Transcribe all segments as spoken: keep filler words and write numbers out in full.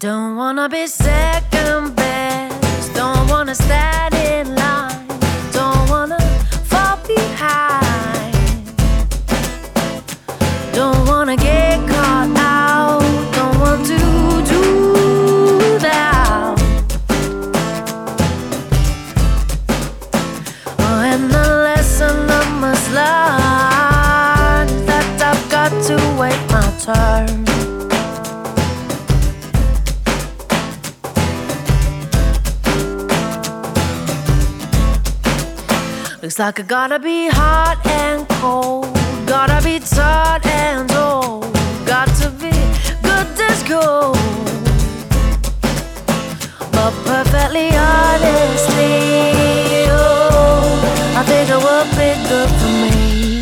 Don't wanna be second best, don't wanna stand in line, don't wanna fall behind, don't wanna get caught out, don't want to do that. Oh, and the lesson I must learn is that I've got to wait my turn. Looks like I gotta be hot and cold, gotta be taught and told, got to be good as gold, but perfectly honestly, oh, I think it would be good for me,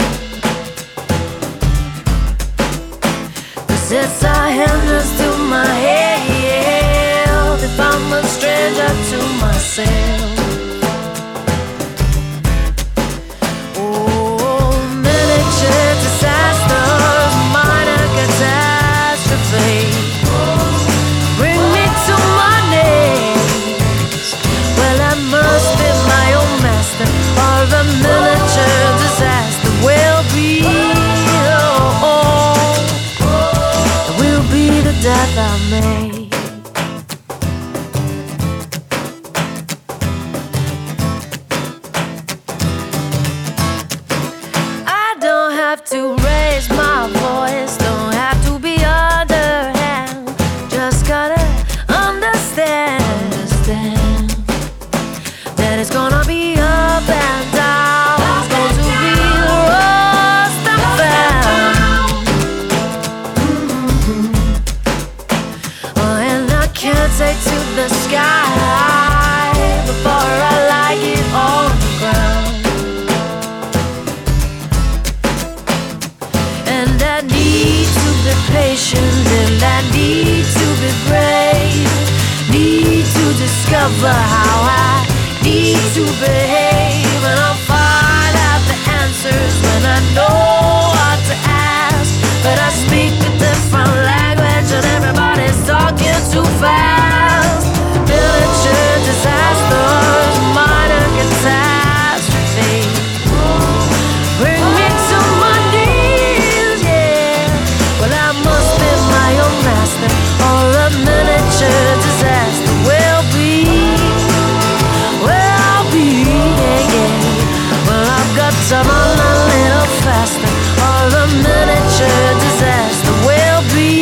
'cause it's a hindrance to my health if I'm a stranger to myself. Death I made. I don't have to raise my voice, don't have to be underhand, just gotta understand, understand that it's gonna be up and down, it's going to be lost and found. Can't take to the sky before I like it on the ground. And I need to be patient, and I need to be brave, need to discover how I need to behave, and I'll find out the answers when I know what to ask. But I speak a different language and everybody's talking too fast. Miniature disasters, minor catastrophe, bring me to my knees, yeah. Well, I must be my own master, or a miniature disaster will be, will be, yeah, yeah. Well, I've got to run a little faster, or a miniature disaster will be.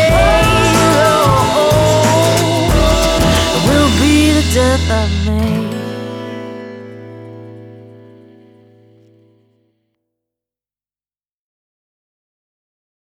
Death I made.